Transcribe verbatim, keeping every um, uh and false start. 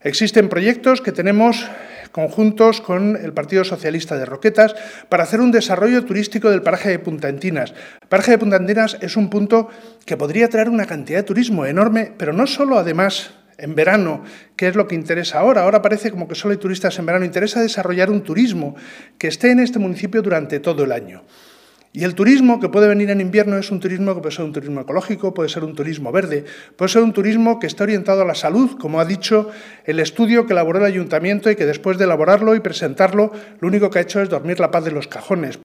Existen proyectos que tenemos conjuntos con el Partido Socialista de Roquetas para hacer un desarrollo turístico del paraje de Punta Entinas. El paraje de Punta Entinas es un punto que podría traer una cantidad de turismo enorme, pero no solo, además, en verano, que es lo que interesa ahora. Ahora parece como que solo hay turistas en verano. Interesa desarrollar un turismo que esté en este municipio durante todo el año. Y el turismo que puede venir en invierno es un turismo que puede ser un turismo ecológico, puede ser un turismo verde, puede ser un turismo que está orientado a la salud, como ha dicho el estudio que elaboró el Ayuntamiento y que después de elaborarlo y presentarlo, lo único que ha hecho es dormir la paz de los cajones.